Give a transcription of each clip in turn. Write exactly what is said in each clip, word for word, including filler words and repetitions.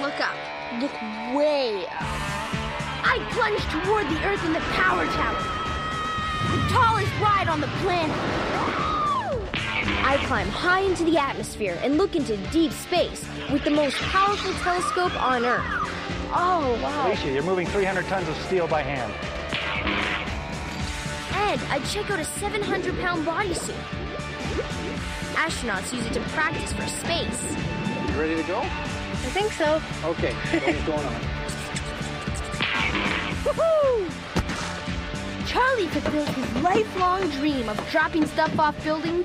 look up. Look way up. I plunge toward the Earth in the power tower. The tallest ride on the planet. I climb high into the atmosphere and look into deep space with the most powerful telescope on Earth. Oh, wow. Alicia, you're moving three hundred tons of steel by hand. And I check out a seven hundred pound bodysuit. Astronauts use it to practice for space. You ready to go? I think so. Okay, what's going on? Woohoo! Charlie fulfilled his lifelong dream of dropping stuff off buildings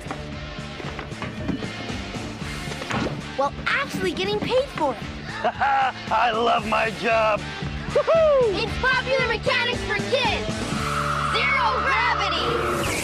while actually getting paid for it. I love my job. Woohoo! It's Popular Mechanics for Kids. Zero gravity.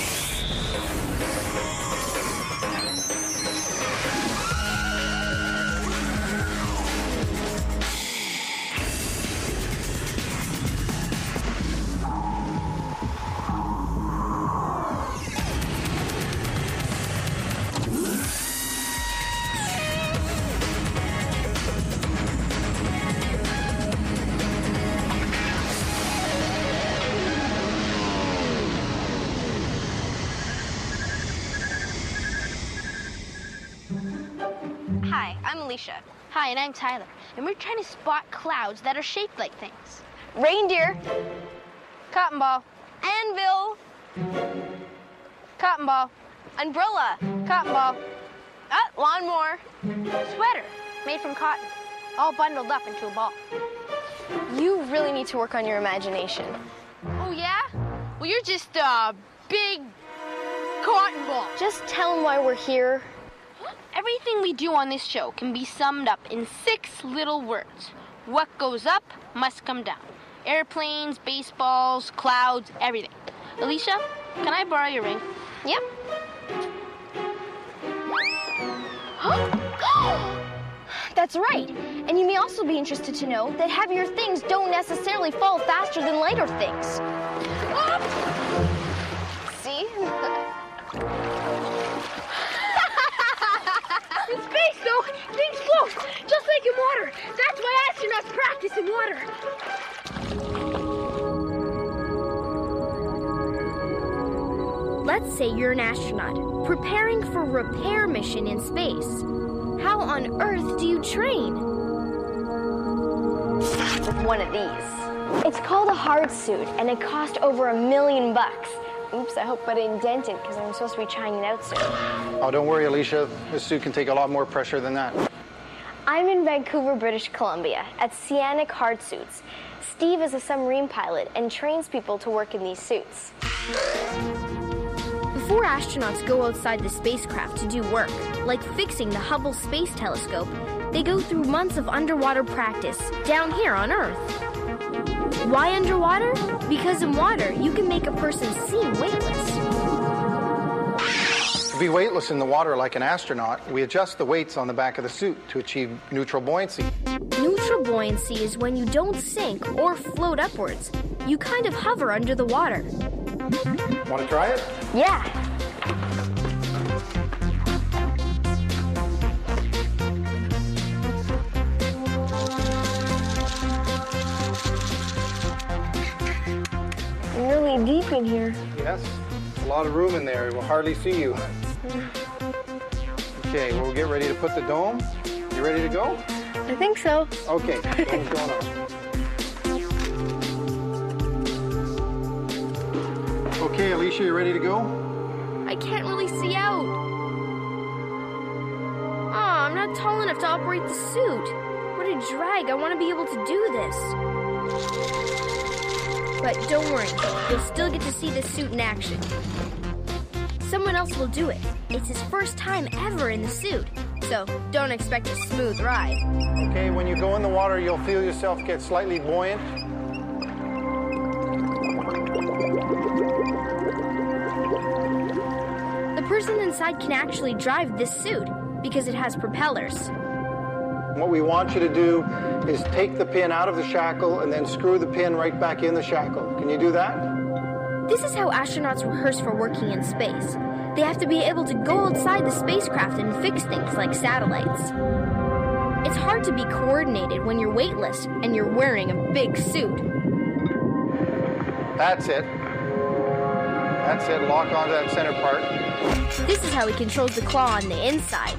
Hi, I'm Alicia. Hi, and I'm Tyler, and we're trying to spot clouds that are shaped like things. Reindeer. Cotton ball. Anvil. Cotton ball. Umbrella. Cotton ball. Ah, lawnmower. Sweater, made from cotton, all bundled up into a ball. You really need to work on your imagination. Oh, yeah? Well, you're just a big cotton ball. Just tell them why we're here. Everything we do on this show can be summed up in six little words. What goes up must come down. Airplanes, baseballs, clouds, everything. Alicia, can I borrow your ring? Yep. That's right. And you may also be interested to know that heavier things don't necessarily fall faster than lighter things. See? In space, though, things float, just like in water. That's why astronauts practice in water. Let's say you're an astronaut, preparing for a repair mission in space. How on earth do you train? With one of these. It's called a hard suit, and it cost over a million bucks. Oops, I hope I didn't dent it, because I'm supposed to be trying it out soon. Oh, don't worry, Alicia. This suit can take a lot more pressure than that. I'm in Vancouver, British Columbia, at Cianic Hard Suits. Steve is a submarine pilot and trains people to work in these suits. Before astronauts go outside the spacecraft to do work, like fixing the Hubble Space Telescope, they go through months of underwater practice down here on Earth. Why underwater? Because in water, you can make a person seem weightless. To be weightless in the water like an astronaut, we adjust the weights on the back of the suit to achieve neutral buoyancy. Neutral buoyancy is when you don't sink or float upwards. You kind of hover under the water. Want to try it? Yeah. Really deep in here. Yes. A lot of room in there. We'll hardly see you. Okay, well, we'll get ready to put the dome. You ready to go? I think so. Okay, dome's going on. Okay, Alicia, you ready to go? I can't really see out. Oh, I'm not tall enough to operate the suit. What a drag. I want to be able to do this. But don't worry, you'll still get to see the suit in action. Someone else will do it. It's his first time ever in the suit, so don't expect a smooth ride. Okay, when you go in the water, you'll feel yourself get slightly buoyant. The person inside can actually drive this suit because it has propellers. What we want you to do is take the pin out of the shackle and then screw the pin right back in the shackle. Can you do that? This is how astronauts rehearse for working in space. They have to be able to go outside the spacecraft and fix things like satellites. It's hard hard to be coordinated when you're weightless and you're wearing a big suit. That's it. That's it. Lock onto that center part. This is how he controls the claw on the inside.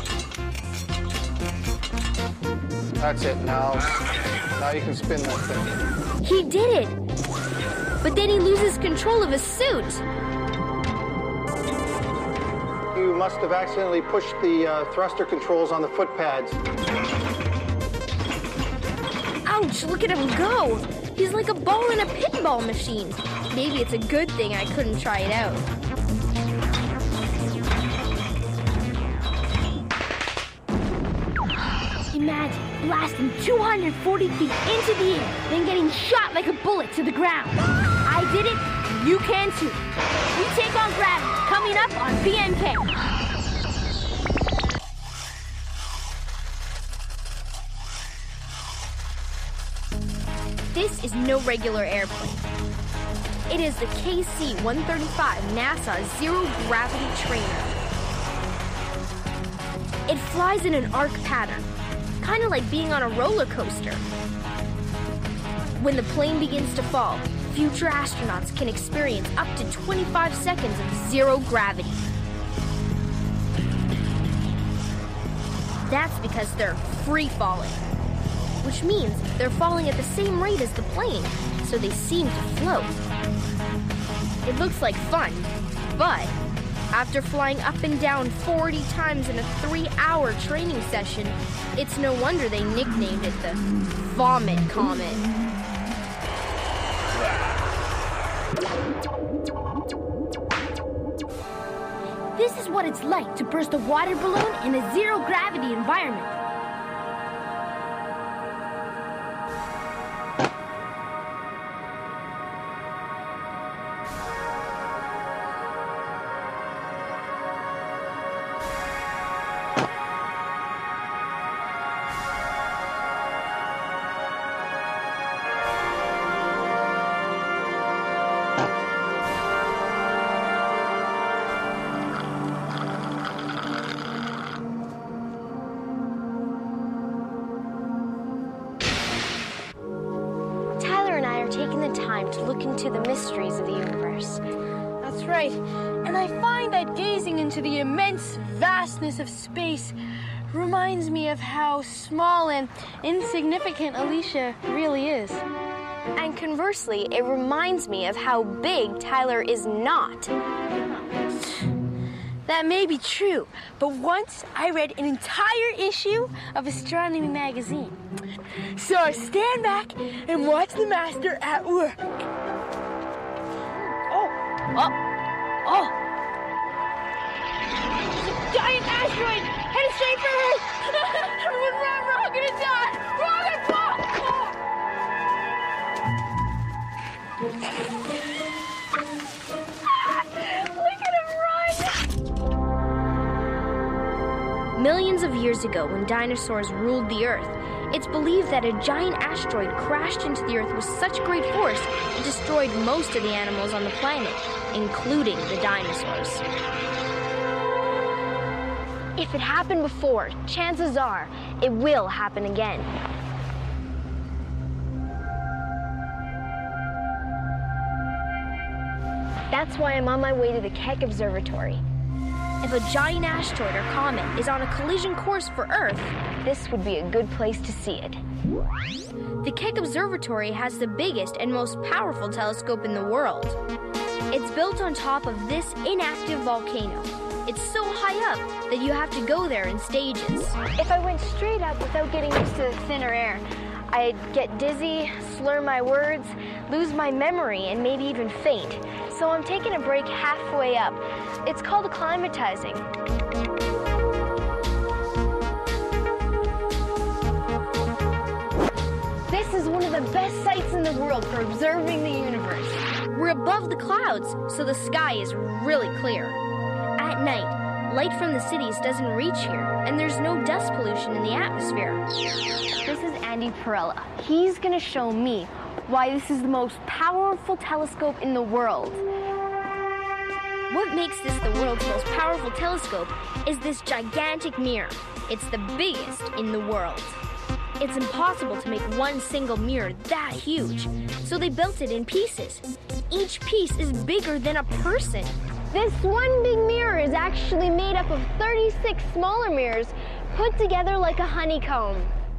That's it. Now, now you can spin that thing. He did it! But then he loses control of his suit. You must have accidentally pushed the uh, thruster controls on the foot pads. Ouch, look at him go! He's like a ball in a pinball machine. Maybe it's a good thing I couldn't try it out. Imagine blasting two hundred forty feet into the air, then getting shot like a bullet to the ground. I did it, you can too. We take on gravity, coming up on B N K. This is no regular airplane. It is the K C one thirty-five NASA Zero Gravity Trainer. It flies in an arc pattern, kind of like being on a roller coaster. When the plane begins to fall, future astronauts can experience up to twenty-five seconds of zero gravity. That's because they're free falling, which means they're falling at the same rate as the plane, so they seem to float. It looks like fun, but after flying up and down forty times in a three-hour training session, it's no wonder they nicknamed it the Vomit Comet. This is what it's like to burst a water balloon in a zero-gravity environment. Taking the time to look into the mysteries of the universe. That's right. And I find that gazing into the immense vastness of space reminds me of how small and insignificant Alicia really is. And conversely, it reminds me of how big Tyler is not. That may be true, but once I read an entire issue of Astronomy magazine. So I stand back and watch the master at work. Oh, oh, oh. It's a giant asteroid headed straight for Earth. Everyone run, we're all gonna die. We're all gonna fall. Look at him run. Millions of years ago, when dinosaurs ruled the Earth, it's believed that a giant asteroid crashed into the Earth with such great force it destroyed most of the animals on the planet, including the dinosaurs. If it happened before, chances are it will happen again. That's why I'm on my way to the Keck Observatory. If a giant asteroid or comet is on a collision course for Earth, this would be a good place to see it. The Keck Observatory has the biggest and most powerful telescope in the world. It's built on top of this inactive volcano. It's so high up that you have to go there in stages. If I went straight up without getting used to the thinner air, I'd get dizzy, slur my words, lose my memory, and maybe even faint. So I'm taking a break halfway up. It's called acclimatizing. This is one of the best sights in the world for observing the universe. We're above the clouds, so the sky is really clear. At night, light from the cities doesn't reach here, and there's no dust pollution in the atmosphere. This is Andy Perella. He's going to show me why this is the most powerful telescope in the world. What makes this the world's most powerful telescope is this gigantic mirror. It's the biggest in the world. It's impossible to make one single mirror that huge, so they built it in pieces. Each piece is bigger than a person. This one big mirror is actually made up of thirty-six smaller mirrors put together like a honeycomb.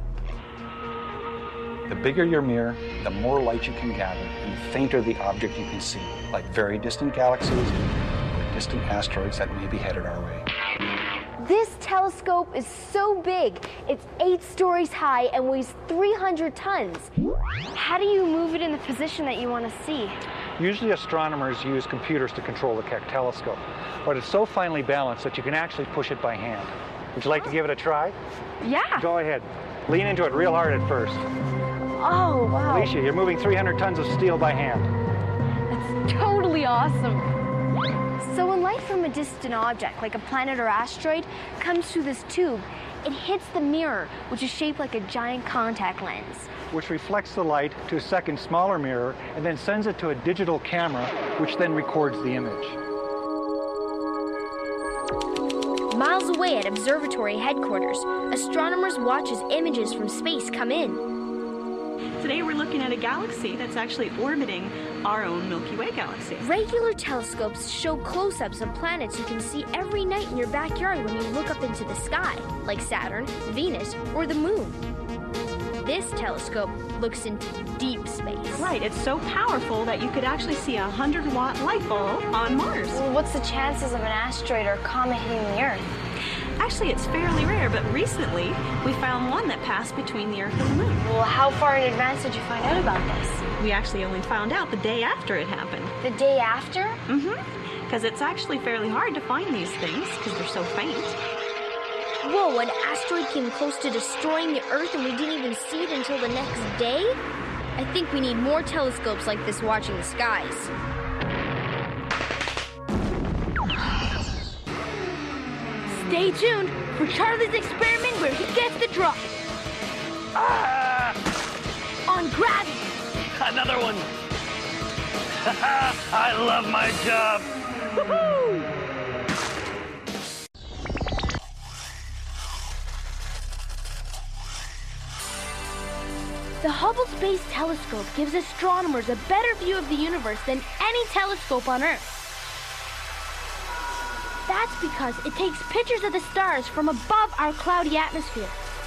The bigger your mirror, the more light you can gather, and the fainter the object you can see, like very distant galaxies or distant asteroids that may be headed our way. This telescope is so big, it's eight stories high and weighs three hundred tons. How do you move it in the position that you want to see? Usually astronomers use computers to control the Keck telescope, but it's so finely balanced that you can actually push it by hand. Would you like to give it a try? Yeah. Go ahead. Lean into it real hard at first. Oh, wow. Alicia, you're moving three hundred tons of steel by hand. That's totally awesome. So when light from a distant object, like a planet or asteroid, comes through this tube, it hits the mirror, which is shaped like a giant contact lens. Which reflects the light to a second smaller mirror and then sends it to a digital camera, which then records the image. Miles away at observatory headquarters, astronomers watch as images from space come in. Today we're looking at a galaxy that's actually orbiting our own Milky Way galaxy. Regular telescopes show close-ups of planets you can see every night in your backyard when you look up into the sky, like Saturn, Venus, or the moon. This telescope looks into deep space. Right, it's so powerful that you could actually see a hundred watt light bulb on Mars. Well, what's the chances of an asteroid or comet hitting the Earth? Actually, it's fairly rare, but recently we found one that passed between the Earth and the Moon. Well, how far in advance did you find out about this? We actually only found out the day after it happened. The day after? Mm-hmm. Because it's actually fairly hard to find these things because they're so faint. Whoa, an asteroid came close to destroying the Earth and we didn't even see it until the next day? I think we need more telescopes like this watching the skies. Stay tuned for Charlie's experiment where he gets the drop. Ah! On gravity. Another one. I love my job. Woohoo! The Hubble Space Telescope gives astronomers a better view of the universe than any telescope on Earth. That's because it takes pictures of the stars from above our cloudy atmosphere.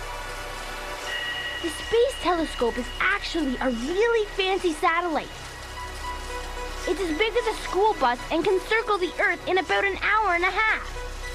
The Space Telescope is actually a really fancy satellite. It's as big as a school bus and can circle the Earth in about an hour and a half.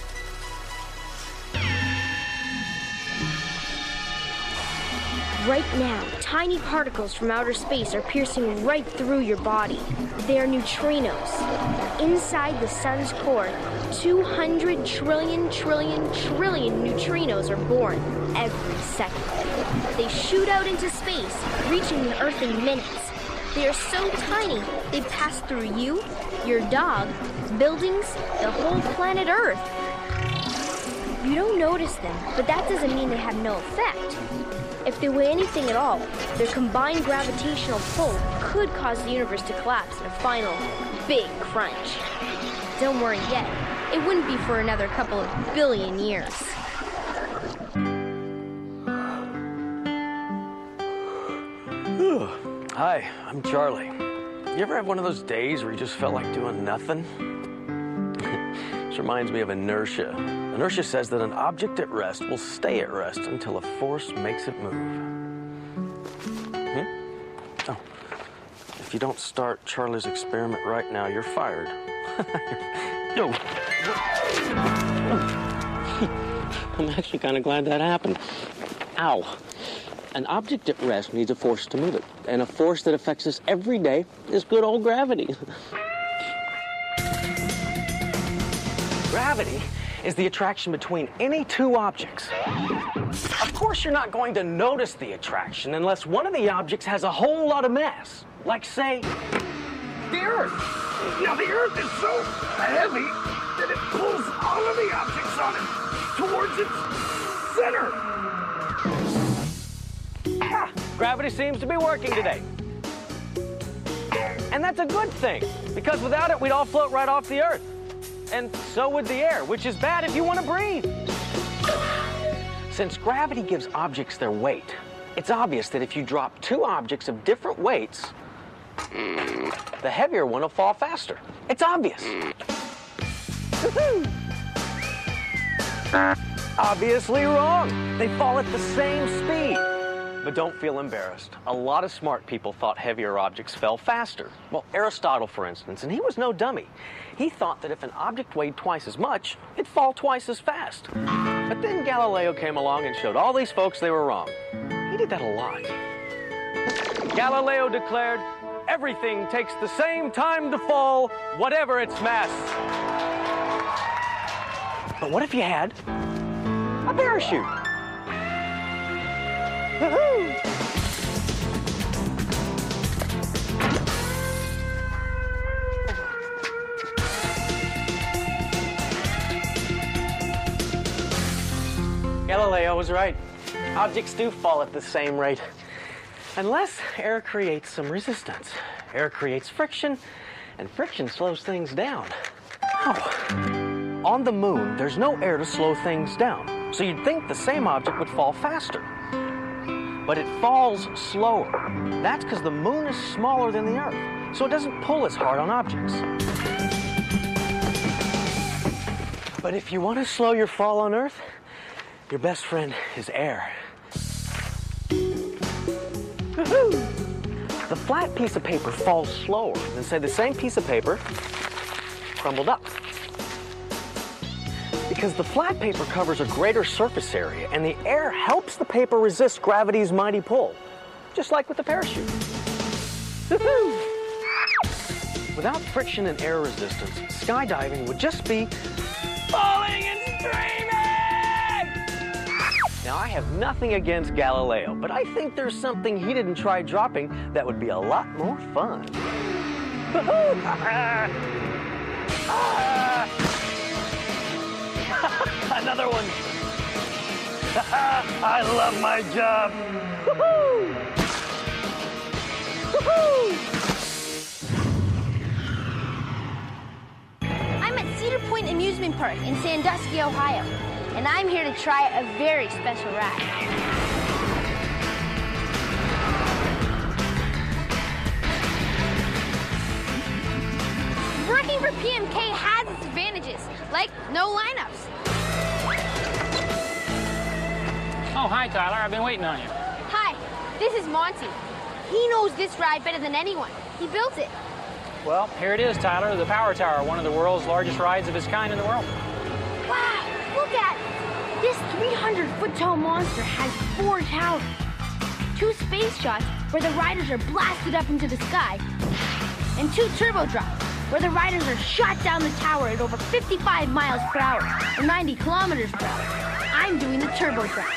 Right now, tiny particles from outer space are piercing right through your body. They are neutrinos. Inside the sun's core, two hundred trillion trillion trillion neutrinos are born every second. They shoot out into space, reaching the Earth in minutes. They are so tiny, they pass through you, your dog, buildings, the whole planet Earth. You don't notice them, but that doesn't mean they have no effect. If they weigh anything at all, their combined gravitational pull could cause the universe to collapse in a final big crunch. Don't worry yet. It wouldn't be for another couple of billion years. Hi, I'm Charlie. You ever have one of those days where you just felt like doing nothing? This reminds me of inertia. Inertia says that an object at rest will stay at rest until a force makes it move. Hmm? Oh, if you don't start Charlie's experiment right now, you're fired. Yo. I'm actually kind of glad that happened. Ow. An object at rest needs a force to move it, and a force that affects us every day is good old gravity. Gravity is the attraction between any two objects. Of course, you're not going to notice the attraction unless one of the objects has a whole lot of mass, like, say, the Earth. Now, the Earth is so heavy that it pulls all of the objects on it towards its center. Gravity seems to be working today. And that's a good thing, because without it, we'd all float right off the Earth. And so would the air, which is bad if you want to breathe. Since gravity gives objects their weight, It's obvious that if you drop two objects of different weights, the heavier one will fall faster. It's obvious. Obviously wrong. They fall at the same speed. But don't feel embarrassed. A lot of smart people thought heavier objects fell faster. Well, Aristotle, for instance, and he was no dummy. He thought that if an object weighed twice as much, it'd fall twice as fast. But then Galileo came along and showed all these folks they were wrong. He did that a lot. Galileo declared, everything takes the same time to fall, whatever its mass. But what if you had a parachute? Woohoo! Galileo was right. Objects do fall at the same rate. Unless air creates some resistance. Air creates friction, and friction slows things down. How? On the moon, there's no air to slow things down. So you'd think the same object would fall faster. But it falls slower. That's because the moon is smaller than the Earth, so it doesn't pull as hard on objects. But if you want to slow your fall on Earth, your best friend is air. Woohoo! The flat piece of paper falls slower than, say, the same piece of paper crumbled up. Because the flat paper covers a greater surface area, and the air helps the paper resist gravity's mighty pull, just like with the parachute. Woohoo! Without friction and air resistance, skydiving would just be falling and screaming! Now, I have nothing against Galileo, but I think there's something he didn't try dropping that would be a lot more fun. Woohoo! Ah! Another one. I love my job. Woohoo! Woohoo! I'm at Cedar Point Amusement Park in Sandusky, Ohio, and I'm here to try a very special ride. Working for P M K has its advantages, like no lineups. Oh, hi, Tyler. I've been waiting on you. Hi, this is Monty. He knows this ride better than anyone. He built it. Well, here it is, Tyler, the Power Tower, one of the world's largest rides of its kind in the world. Wow, look at it. This three hundred foot tall monster has four towers. Two space shots where the riders are blasted up into the sky, and two turbo drops where the riders are shot down the tower at over fifty-five miles per hour or ninety kilometers per hour. I'm doing the turbo drop.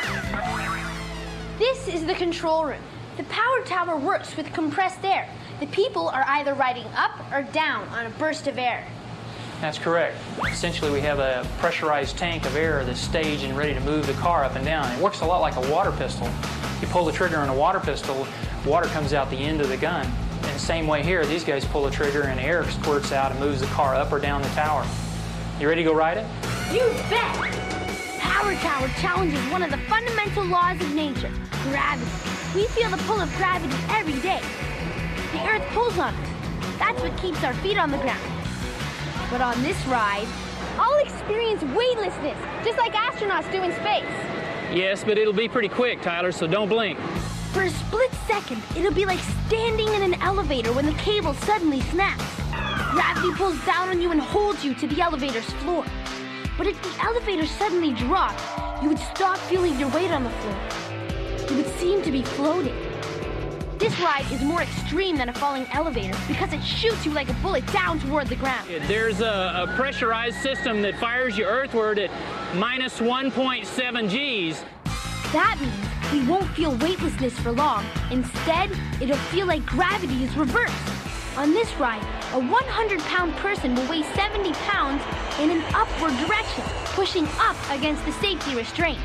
This is the control room. The power tower works with compressed air. The people are either riding up or down on a burst of air. That's correct. Essentially, we have a pressurized tank of air that's staged and ready to move the car up and down. It works a lot like a water pistol. You pull the trigger on a water pistol, water comes out the end of the gun. In the same way here, these guys pull the trigger and air squirts out and moves the car up or down the tower. You ready to go ride it? You bet! Power Tower challenges one of the fundamental laws of nature, gravity. We feel the pull of gravity every day. The Earth pulls on us. That's what keeps our feet on the ground. But on this ride, I'll experience weightlessness, just like astronauts do in space. Yes, but it'll be pretty quick, Tyler, so don't blink. For a split second, it'll be like standing in an elevator when the cable suddenly snaps. Gravity pulls down on you and holds you to the elevator's floor. But if the elevator suddenly dropped, you would stop feeling your weight on the floor. You would seem to be floating. This ride is more extreme than a falling elevator because it shoots you like a bullet down toward the ground. There's a, a pressurized system that fires you earthward at minus one point seven G's. That means we won't feel weightlessness for long. Instead, it'll feel like gravity is reversed. On this ride, a one hundred pound person will weigh seventy pounds in an upward direction, pushing up against the safety restraint.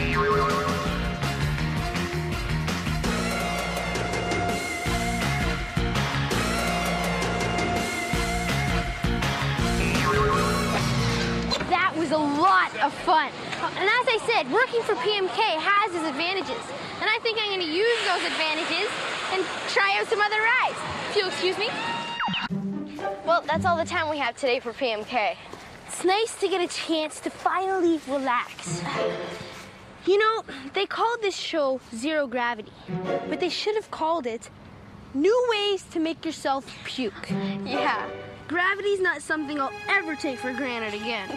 That was a lot of fun. And as I said, working for P M K has its advantages. And I think I'm going to use those advantages and try out some other rides. If you'll excuse me. Well, that's all the time we have today for P M K. It's nice to get a chance to finally relax. You know, they called this show Zero Gravity, but they should have called it New Ways to Make Yourself Puke. Yeah. Gravity's not something I'll ever take for granted again.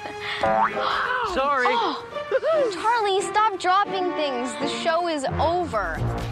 Sorry. Oh. Charlie, stop dropping things. The show is over.